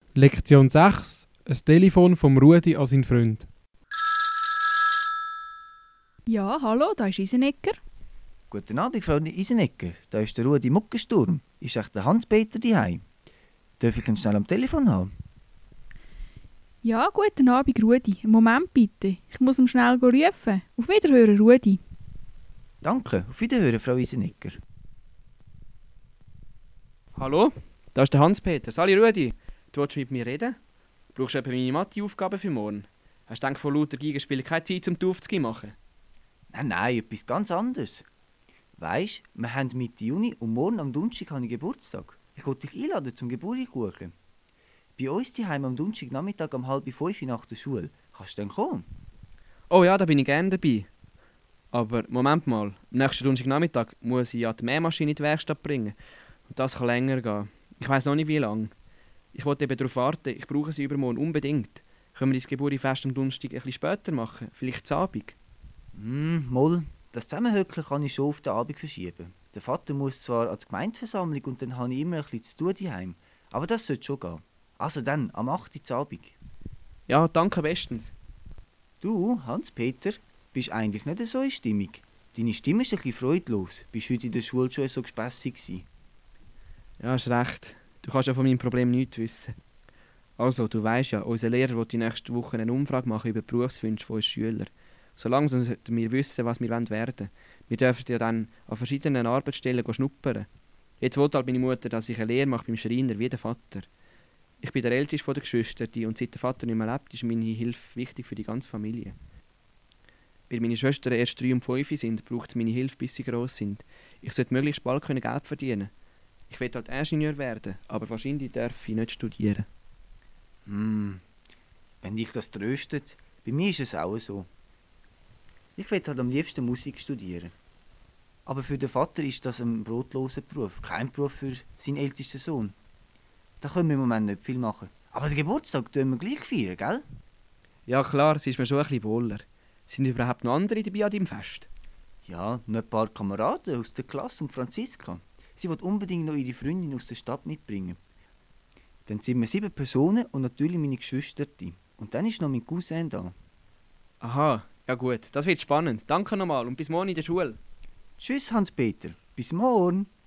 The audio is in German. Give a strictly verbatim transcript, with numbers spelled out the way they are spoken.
Lektion sechs. Ein Telefon vom Rudi an seinen Freund. Ja, hallo, da ist Isenecker. Guten Abend, Frau Isenecker. Da ist der Rudi Muckensturm. Ist echt der Hans-Peter daheim? Darf ich ihn schnell am Telefon haben? Ja, guten Abend, Rudi. Einen Moment bitte. Ich muss ihn schnell rufen. Auf Wiederhören, Rudi. Danke, auf Wiederhören, Frau Isenecker. Hallo, da ist der Hans-Peter. Sali Rudi, du willst mit mir reden? Brauchst du etwa meine Mathe-Aufgabe für morgen? Hast du gedacht, von lauter Gigenspielen keine Zeit zum Aufzugehen machen? Nein, nein, etwas ganz anderes. Weisst, wir haben Mitte Juni und morgen am Donnerstag habe ich Geburtstag. Ich wollte dich einladen zum Geburtstagskuchen. Bei uns daheim am Donnerstagnachmittag um halb fünf nach der Schule. Kannst du dann kommen? Oh ja, da bin ich gerne dabei. Aber Moment mal, am nächsten Donnerstagnachmittag muss ich ja die Mähmaschine in die Werkstatt bringen. Und das kann länger gehen. Ich weiss noch nicht wie lange. Ich wollte eben darauf warten, ich brauche sie übermorgen unbedingt. Können wir das Geburtstagsfest am Donnerstag ein bisschen später machen? Vielleicht zu Abend? Hm, moll. Das Zusammenhöckeln kann ich schon auf den Abend verschieben. Der Vater muss zwar an die Gemeindeversammlung und dann habe ich immer ein bisschen zu tun daheim. Aber das sollte schon gehen. Also dann, am acht Uhr Abend. Ja, danke bestens. Du, Hans-Peter, bist eigentlich nicht so in Stimmung. Deine Stimme ist ein bisschen freudlos. Bist heute in der Schule schon so gespässig gewesen? Ja, hast recht. Du kannst ja von meinem Problem nichts wissen. Also, du weisst ja, unser Lehrer will die nächste Woche eine Umfrage machen über die Berufswünsche von uns Schülern. So langsam sollten wir wissen, was wir werden wollen. Wir dürfen ja dann an verschiedenen Arbeitsstellen schnuppern. Jetzt will halt meine Mutter, dass ich eine Lehre mache beim Schreiner wie der Vater. Ich bin der älteste von den Geschwistern und seit der Vater nicht mehr lebt, ist meine Hilfe wichtig für die ganze Familie. Weil meine Schwestern erst drei und fünf sind, braucht es meine Hilfe, bis sie gross sind. Ich sollte möglichst bald Geld verdienen. Ich will halt Ingenieur werden, aber wahrscheinlich darf ich nicht studieren. Hm, wenn dich das tröstet, bei mir ist es auch so. Ich will halt am liebsten Musik studieren. Aber für den Vater ist das ein brotloser Beruf, kein Beruf für seinen ältesten Sohn. Da können wir im Moment nicht viel machen. Aber den Geburtstag tun wir gleich feiern, gell? Ja klar, es ist mir schon ein bisschen wohler. Sind überhaupt noch andere dabei an deinem Fest? Ja, noch ein paar Kameraden aus der Klasse und Franziska. Sie will unbedingt noch ihre Freundin aus der Stadt mitbringen. Dann sind wir sieben Personen und natürlich meine Geschwister. Und dann ist noch mein Cousin da. Aha, ja gut, das wird spannend. Danke nochmal und bis morgen in der Schule. Tschüss, Hans-Peter. Bis morgen.